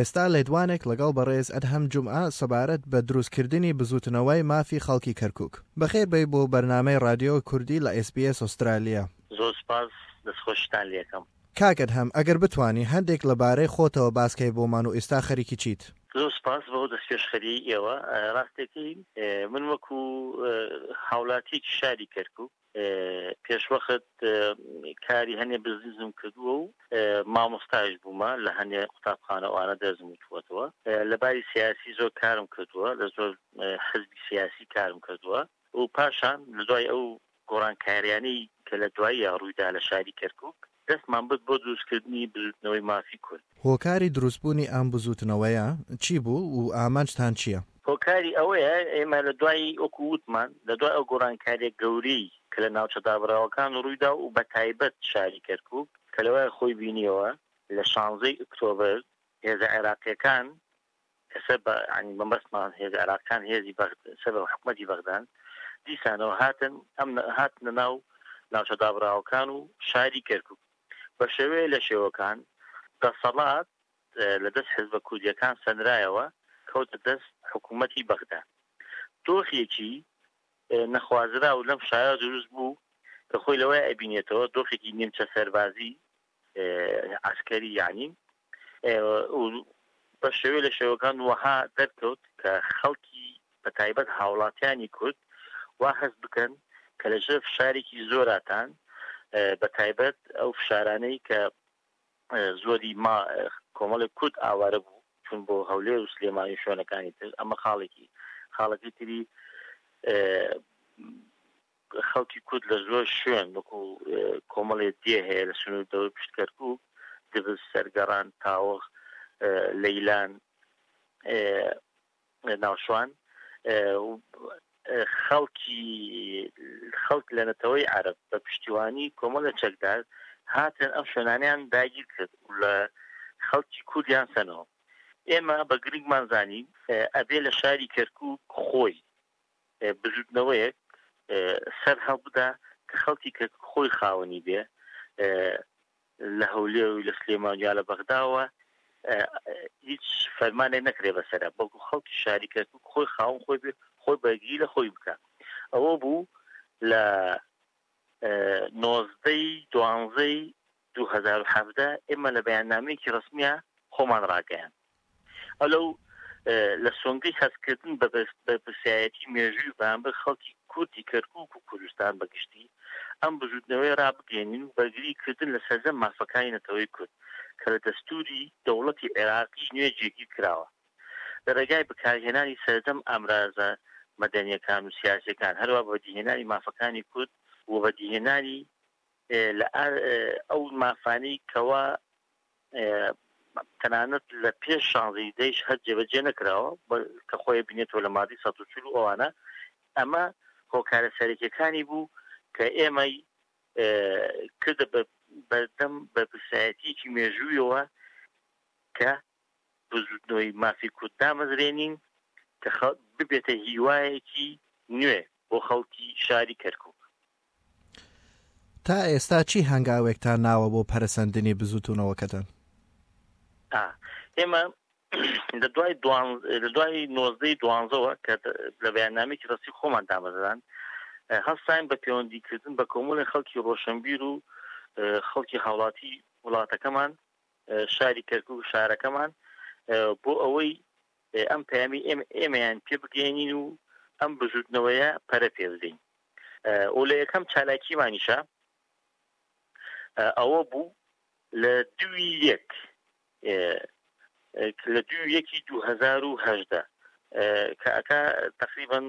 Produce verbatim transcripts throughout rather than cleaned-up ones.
ئێستا لێدوانێک لەگەڵ بەڕێز ئەدهەم جومعە سەبارەت بە دروستکردنی بزوتنەوەی مافی خەڵکی کەرکووک. بەخێر بێی بۆ بەرنامەی رادیۆ کوردی لە ئێس بی ئێس ئوسترالیا. زۆر سپاس، دەستخۆشتان لێکم. کاک ئەدهەم، ئەگەر بتوانی هەندێک لەبارەی خۆتەوە باسکەی بۆمان و ئێستا خەریکی چیت؟ زۆر سپاس بۆ دەستپێشخەری ئێوە. ڕاستێکی من وەکو هاوڵاتیەکی شاری کەرکووک پێشوەخت کاری هەنێ بزنسم کردووە و مامۆستاش بوومە لە هەنێ قوتابخانەوانە دەرزم وتووەتەوە. لەباری سیاسی زۆر کارم کردووە، لە زۆر حزبی سیاسی کارم کردووە و پاشان لە دوای ئەو گۆڕانکاریانەی کە لە دوای ڕوویدا لە شاری کەرکووک دەستمان بد بۆ دروستکردنی بزوتنەوەی مافی کورد. هۆکاری دروستبوونی ئەم بزوتنەوەیە چی بوو و ئامانجتان چییە؟ هۆکاری ئەوەیە ئێمە لە دوای ئۆکو وتمان لە دوای ئەو گۆڕانکاریە گەورەی کە لە ناوچە دابڕاوەکان ڕوویدا و بە تایبەت شاری کەرکووک کە لەوای خۆی بینیەوە لە شانزەی ئۆکتۆبەر هێزە عێراقیەکان کەسە بە عنی بەمەستمان هێزە عێراقیەکان هێزی سەر بە حکومەتی بەغدان دیسانەوە هاتن ئەم هاتنە ناو ناوچە دابڕاوەکان و شاری کەرکووک بە شێوەیە لە شێوەکان دەسەڵات لە دەست حیزبە کوردیەکان سەنرایەوە کەوتە دەست حکوومەتی بەغدان. دۆخێکی نەخوازرا و لەم شایە دروست بوو کە خۆی لەوەی ئەبینێتەوە دۆخێکی نیمچە سەربازی عسکەری یعنی بە شێوەیە لە شێوەکان وەها دەرکەوت کە خەڵکی بە تایبەت هاوڵاتیانی کورد وا هەست بکەن کە لەژێر فشارێکی زۆراتان بە تایبەت ئەو فشارانەی کە زۆری ما کۆمەڵی کورد ئاوارە بوو چون بۆ هەولێر و سلێمانی شوێنەکانی تر ئەمە خاڵێکی خاڵەکەی تری خەڵکی کورد لە زۆر شوێن وەکو کۆمەڵێ دێ هەیە لە سنوور دەوری پشت کەرکووک دبس سەرگەڕان تاوەخ لەیلان ناوشوان خەڵکی خەڵک لە نەتەوەی عەرەب بە پشتیوانی کۆمەڵە چەکدار هاتن ئەم شوێنانیان داگیر کرد و لە خەڵکی کوردیان سەنەوە. ئێمە بە گرنگمان زانین ئەبێ لە شاری کەرکووک خۆی بزوتنەوەیەک سەر هەڵبدا کە خەڵکی کەرکووک خۆی خاوەنی بێ لە هەولێر و لە سلێمانیا لە بەغداوە هیچ فەرمانێک نەکرێ بەسەرە بەڵکو خەڵکی شاری کەرکووک خۆی خاوەن خۆی بێ خۆی بەرگری لە خۆی بکە. ئەوە بوو لە نۆزدەی دوانزەی دوو هەزار و حەڤدە ئێمە لە بەیاننامەیەکی ڕسمیە خۆمان ڕاگەیان. ئەلەو لە سۆنگەی هەستکردن بە پرسیایەتی مێژووی بەرامبەر خەڵکی کوردی کەرکووک و کوردستان بەگشتی ئەم بزوتنەوەی ڕابگەێنین و بەرگری کردن لە سەرجەم مافەکانی نەتەوەی کورد کە لە دەستوری دەوڵەتی عێراقی نوێ جێگیر کراوە لە ڕێگای بەکارهێنانی سەرجەم ئامرازە مەدەنیەکان و سیاسیەکان هەروە بەدیهێنانی مافەکانی کورد و بەدیهێنانی لە ئەو مافانەی کەوا تەنانەت لە پێش شانزەی دەیش هەر جێبەجێ نەکراوە کە خۆی بینێتەوە لە مادی سەد و چل و ئەوانە. ئەمە هۆکارە سەرەکیەکانی بوو کە ئێمەی کردە بەردەم بە پرسایەتیەکی مێژوویەوە کە بزوتنەوەی مافی کورد دامەزرێنین کە ببێتە هیوایەکی نوێ بۆ خەڵکی شاری کەرکووک. تا ئێستا چی هەنگاوێکتان ناوە بۆ پەرسەندنی بزوتنەوەکەتان؟ ئێمە لە دوای لە دوای نۆزدەی دوانزەوە کە لە بەیاننامەیەکی ڕسمی خۆمان دامەزران هەستاین بە پەیوەندیکردن بە کۆمەڵی خەڵکی ڕۆشنبیر و خەڵکی هاوڵاتی وڵاتەکەمان شاری کەرکووک و شارەکەمان بۆ ئەوەی ئەم پەیامی ئێمەیان پێ بگەێنین و ئەم بزوتنەوەیە پەرە پێ بدەین. و لە یەکەم چالاکیمانیشە ئەوە بوو لە دوی یەک لە دوی یەکی دوو هەزار و هەژدە کە ئەکا تقریباً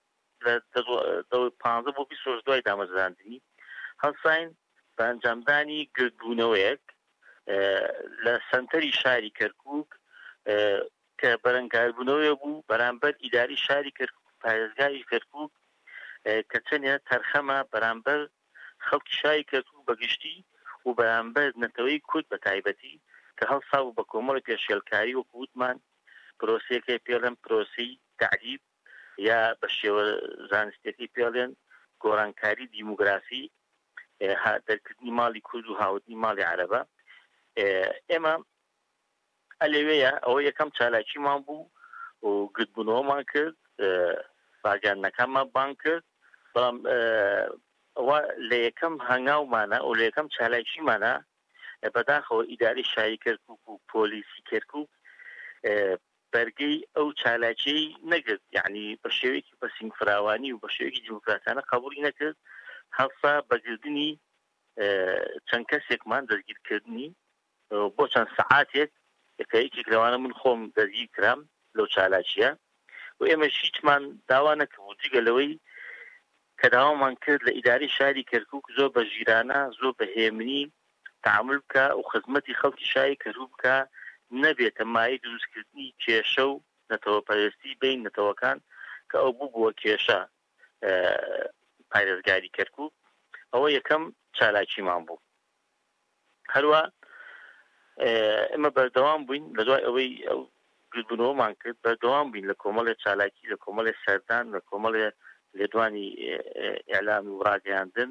پانزە بۆ بیست ڕۆژ دوای دامەزراندنی هەڵساین بە ئەنجامدانی گردبوونەوەیەک لە سەنتەری شاری کەرکووک کە بەرەنگاربوونەوەی بوو بەرامبەر ئیداری شاری کەرکووک پارێزگای کەرکووک کە چەندێ تەرخەمە بەرامبەر خەڵکی شاری کەرکووک بەگشتی و بەرامبەر نەتەوەی کورد بە تایبەتی کە هەڵساو بە کۆمەڵی پێشێلکاری وەکو وتمان پرۆسەیەکەی پێڵێن پرۆسەی تعریب یا بە شێوە زانستیەکەی پێڵێن گۆڕانکاری دیموگرافی دەرکردنی ماڵی کورد و هاوردنی ماڵی عەرەبە. ئێمە ئەلێوەیە ئەوە یەکەم چالاکیمان بوو و گرتبوونەوەمان کرد باگیانەکانمان بان کرد بەڵام لە یەکەم هەنگاومانە و لە یەکەم چالاکیمانە بەداخەوە ئیداری شاری کەرکووک و پۆلیسی کەرکووک بەرگەی ئەو چالاکی نەگرت، یعنی بە شێوەیەکی بە سینگفراوانی و بە شێوەیەکی دیموکراتانە قبوڵی نەکرد، هەڵسا بەگردنی چەند کەسێکمان دەستگیرکردنی بۆ چەند سەعاتێک یەکەیەکێک لەوانە من خۆم دەستگیر کرام لەو چالاکیە و ئێمە هیچمان داوا نەکردبوو جگە لەوەی کە داوامان کرد لە ئیداری شاری کەرکووک زۆر بە ژیرانە زۆر بە هێمنی تعامل بکە و خزمەتی خەڵکی شاری کەرکووک بکە، نەبێتە مایە دروستکردنی کێشە و نەتەوەپەرستی بین نەتەوەکان کە ئەو بوو بووە کێشە پارێزگاری کەرکووک. ئەوە یەکەم چالاکیمان بوو. هەروە ئێمە بەردەوام بووین لە دوای ئەوەی ئەو گرتبوونەوەمان کرد، بەردەوام بووین لە کۆمەڵێ چالاکی، لە کۆمەڵێ سەردان، لە کۆمەڵێ لێدوانی ئیعلام و ڕاگەیاندن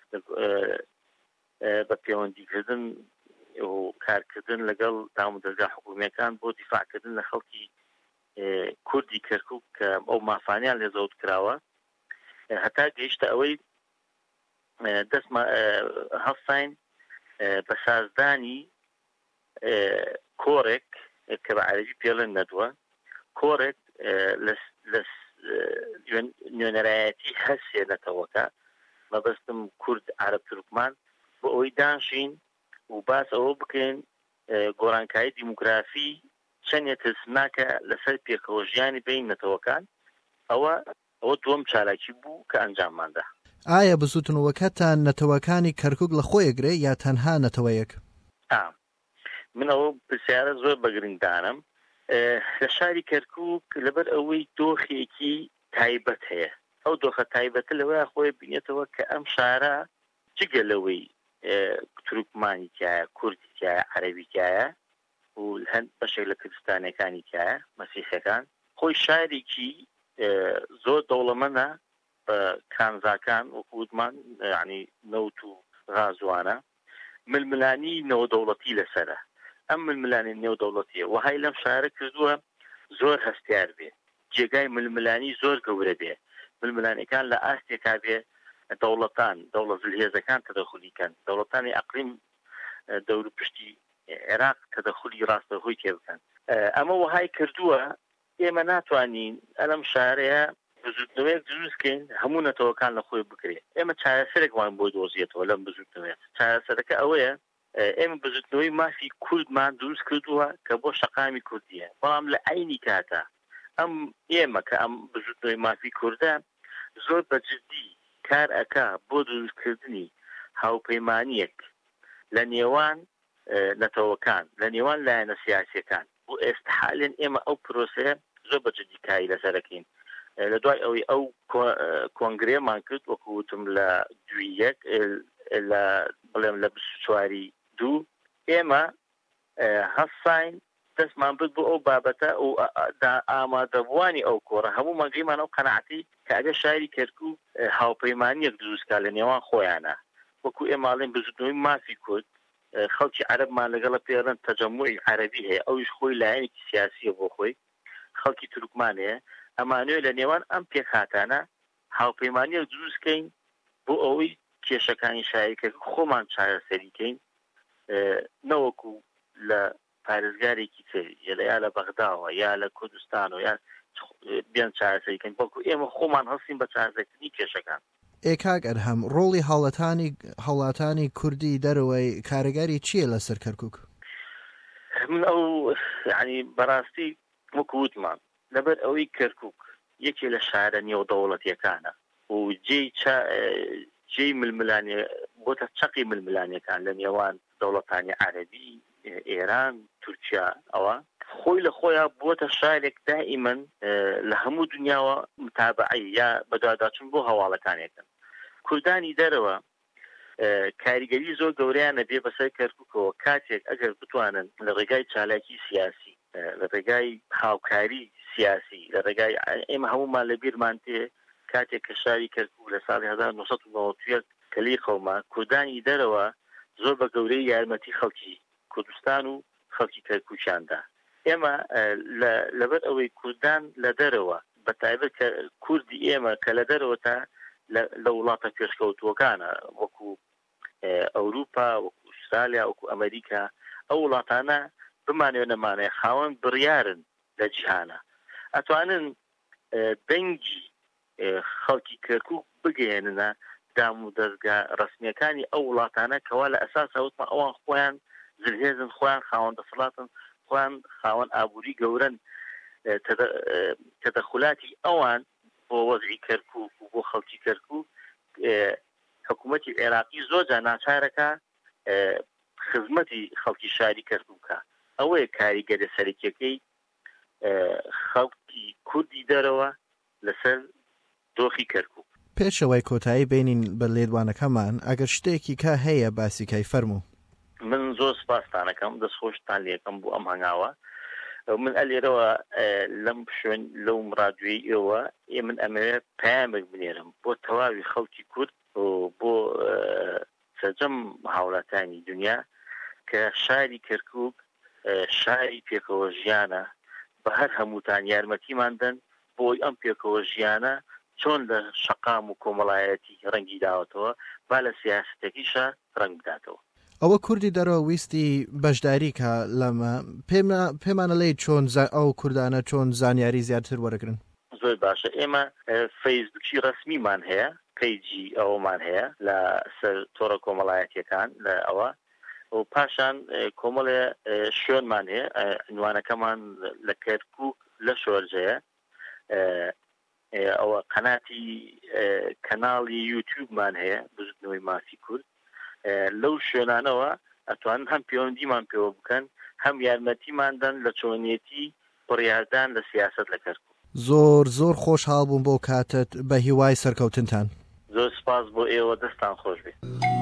بە پەیوەندیکردن و کارکردن لەگەڵ دامودەرگا حکوومیەکان بۆ دیفاعکردن لە خەڵکی کوردی کەرکووک کە ئەو مافانیان لێ زەوت کراوە، هەتا گەیشتە ئەوەی دەستمە هەڵساین بە سازدانی کۆڕێک کە بە عەرەبی پێڵێن نەدووە، کۆڕێک لە نوێنەرایەتی هەرسێنەتەوەکە مەبەستم کورد عەرەب تورکمان بۆ ئەوەی دانشین و باس ئەوە بکەین گۆڕانکاری دیموگرافی چەندێ ترسناکە لەسەر پێکەوە ژیانی بین نەتەوەکان. ئەوە ئەوە دووەم چالاکی بوو کە ئەنجامماندا. ئایا بزوتنەوەکەتان نەتەوەکانی کەرکووک لە خۆیەگرێ یا تەنها نەتەوەیەک؟ من ئەوە پرسیارە زۆر بەگرنگدانم. لە شاری کەرکووک لەبەر ئەوەی دۆخێکی تایبەت هەیە، ئەو دۆخە تایبەتە لەوەیە خۆی بینێتەوە کە ئەم شارە جگە لەوەی تورکمانی تایە، کوردی تایە، عەرەبی تایە و هەند بەشێک لە کوردستانەکانی تایە مەسیحیەکان، خۆی شارێکی زۆر دەوڵەمەندە بە کانزاکان وەکووتمان، یعنی نەوت و غازوانە، ململانی نێودەوڵەتی لەسەرە. ئەم ململانی نێودەوڵەتیە وهای لەم شارە کردووە زۆر هەستیار بێ، جێگای ململانی زۆر گەورە بێ، ململانەکان لە ئاستێکا بێ دەوڵەتان دەوڵەت جلهێزەکان تەدەخولیکەن، دەوڵەتانی ئەقلیم دەور پشتی عێراق تەدەخولی ڕاستەوخۆی تێ بکەن. ئەمە وهای کردووە ئێمە ناتوانین ئەلەم شارەیە بزوتنەوەیەک دروستکەین هەموو نەتەوەکان لە خۆی بکرێت. ئێمە چارەسەرێکمان بۆ دۆزیێتەوە لەم بزوتنەوەیە. چارەسەرەکە ئەوەیە ئێمە بزوتنەوەی مافی کوردمان دروست کردووە کە بۆ شەقامی کوردیە، بەڵام لە عینی کاتە ئەم ئێمە کە ئەم بزوتنەوەی مافی کوردە زۆر بەجددی کار ئەکا بۆ دروستکردنی هاوپەیمانیەک لە نێوان نەتەوەکان، لە نێوان لایەنە سیاسیەکان. بۆ ئێستا حالێن ئێمە ئەو پرۆسەیە زۆر بەجددی کاری لەسەرەکەین. لە دوای ئەوەی ئەو کۆنگرێمان کرد وەکوتم لە دوی یەک لە بڵێم لە بیست و چواری دوو ئێمە هەستاین دەستمان برد بۆ ئەو بابەتە و ئامادەبووانی ئەو کۆڕە هەموو مەگەیمان ئەو قەناعەتی کە ئەگەر شاری کەرکووک هاوپەیمانیەک دروستکا لە نێوان خۆیانە، وەکو ئێماڵێن بزوتنەوەی مافی کورد خەڵکی عەرەبمان لەگەڵە پێڵێن تەجەموعی عەرەبی هەیە، ئەویش خۆی لایەنێکی سیاسیە بۆ خۆی، خەڵکی تورکمان هەیە، ئەمانوێ لە نێوان ئەم پێکهاتانە هاوپەیمانیەک دروستکەین بۆ ئەوەی کێشەکانی شاری کەرکووک خۆمان چارەسەریکەین، نەوەکو لە پارێزگارێکی تر یا لە بەغداوە یا لە کوردستانەوە یا بیان چارەسەریکەین، بەڵکو ئێمە خۆمان هەستین بە چارەسەرکردنی کێشەکان. ئێکاک ئەرهەم، ڕۆڵی هاوڵاتانی هاوڵاتانی کوردی دەرەوەی کارەگاری چییە لەسەر کەرکووک؟ من ئەو یعنی بەڕاستی وەکووتمان لەبەر ئەوەی کەرکووک یەکێ لە شارە نێودەوڵەتیەکانە و جێی ململانێ بۆتە چەقی ململانیەکان لە نێوان دەوڵەتانی عەرەبی، ئێران، تورکیا، ئەوە خۆی لە خۆیان بووەتە شارێک دائیمەن لە هەموو دنیاوە متابعی یا بەدواداچوون بۆ هەواڵەکانێکن. کوردانی دەرەوە کاریگەری زۆر گەورەیانە بێ بەسەر کەرکووکەوە کاتێک ئەگەر بتوانن لە ڕێگای چالاکی سیاسی، لە ڕێگای هاوکاری سیاسی، لە ڕێگای ئێمە هەمومان لە بیرمان تێ کاتێک کە شاری کەرکووک لە ساڵی هەزار و نۆسەد و نۆڤەت و یەک کەلی قەوما کوردانی دەرەوە زۆر بە گەورەی یارمەتی خەڵکی کوردستان و خەڵکی کەرکووکیاندا. ئێمە لەبەر ئەوەی کوردان لە دەرەوە بە تایبەت کە کوردی ئێمە کە لە دەرەوە تا لە وڵاتە پێشکەوتووەکانە وەکو ئەوروپا وەکو ئوسترالیا وەکو ئەمریکا ئەو وڵاتانە بمانێ نەمانێ خاوەن بڕیارن لە جیهانە ئەتوانن دەنگی خەڵکی کەرکووک بگەێننە دام و دەستگا ڕسمیەکانی ئەو وڵاتانە کەوا لە ئەساس ئەوتمە ئەوان خۆیان زلهێزن خۆیان خاوەن دەسەڵاتن خۆیان خاوەن ئابووری گەورن تەدەخولاتی ئەوان بۆ وەزعی کەرکووک و بۆ خەڵکی کەرکووک حکوومەتی عێراقی زۆرجار ناچارەکە خزمەتی خەڵکی شاری کەرکووکە ئەوەیە کاریگەرە سەرەکیەکەی خەڵکی کوردی دەرەوە لەسەر دۆخی کەرکووک. پێشەوەی کۆتایی بینین بە لێدوانەکەمان ئەگەر شتێکی کا هەیە باسیکای فەرموو. من زۆر سپاستانەکەم دەستخۆشتان لێکم بۆ ئەم هەنگاوە من ئەلێرەوە لەم شوێن لەو ڕادیۆی ئێوە ئێ من ئەمەوێت پەیامێک بنێرم بۆ تەواوی خەڵکی کورد و بۆ سەرجەم هاوڵاتانی دنیا کە شاری کەرکووک شاری پێکەوە ژیانە بە هەر هەمووتان یارمەتیماندن بۆی ئەم پێکەوە ژیانە چۆن لە شەقام و کۆمەڵایەتی ڕەنگی داوەتەوە با لە سیاسەتێکیشە ڕەنگ بداتەوە. ئەوە کوردی دەرەوە ویستی بەشداری کە لەمە پێمانە لێ چۆن ئەو کوردانە چۆن زانیاری زیاتر وەرەگرن. زۆر باشە ئێمە فەیسبوکی ڕسمیمان هەیە پیجی ئەومان هەیە لە سەر تۆڕە کۆمەڵایەتیەکان لە ئەوە و پاشان کۆمەڵێ شوێنمان هەیە عنوانەکەمان لە کەرکووک لە شۆرجەیە ئەوە قەناتی کەناڵی یوتیوبمان هەیە بزنەوەی مافی کورد لەو شوێنانەوە ئەتوانن هەم پەیوەندیمان پێوە بکەن هەم یارمەتیماندەن لە چۆنیەتی بڕیاردان لە سیاسەت لە کەرکووک. زۆر زۆر خۆشحاڵ بووم بۆ کاتت بە هیوای سەرکەوتنتان. زۆر سپاس بۆ ئێوە دەستان خۆش بێت.